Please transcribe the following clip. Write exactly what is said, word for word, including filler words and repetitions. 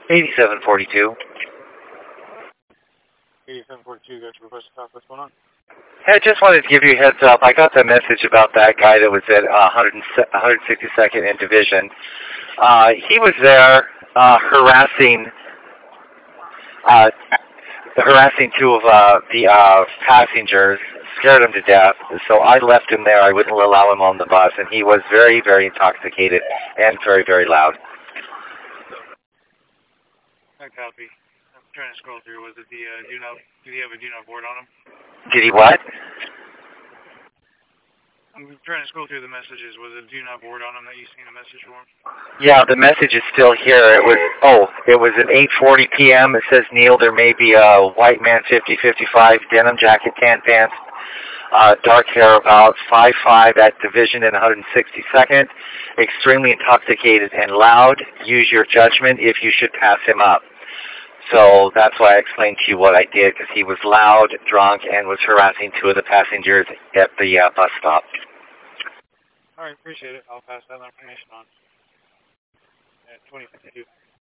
eighty-seven forty-two. eighty-seven forty-two, got your request to talk. What's going on? Hey, I just wanted to give you a heads up. I got the message about that guy that was at uh, one sixty-second in Division. Uh, he was there uh, harassing uh, harassing two of uh, the uh, passengers, scared him to death. So I left him there. I wouldn't allow him on the bus, and he was very, very intoxicated and very, very loud. I copy. I'm trying to scroll through. Was it the uh, do not? Did he have a do not board on him? Did he what? I'm trying to scroll through the messages. Was it do not board on him that you seen a message for him? Yeah, the message is still here. It was, oh, it was at eight forty p.m. It says, Neil, there may be a white man fifty fifty-five, denim jacket, tan pants, uh, dark hair, about five five at Division and one sixty-second, extremely intoxicated and loud. Use your judgment if you should pass him up. So that's why I explained to you what I did, because he was loud, drunk, and was harassing two of the passengers at the uh, bus stop. All right, appreciate it. I'll pass that information on. At twenty fifty-two.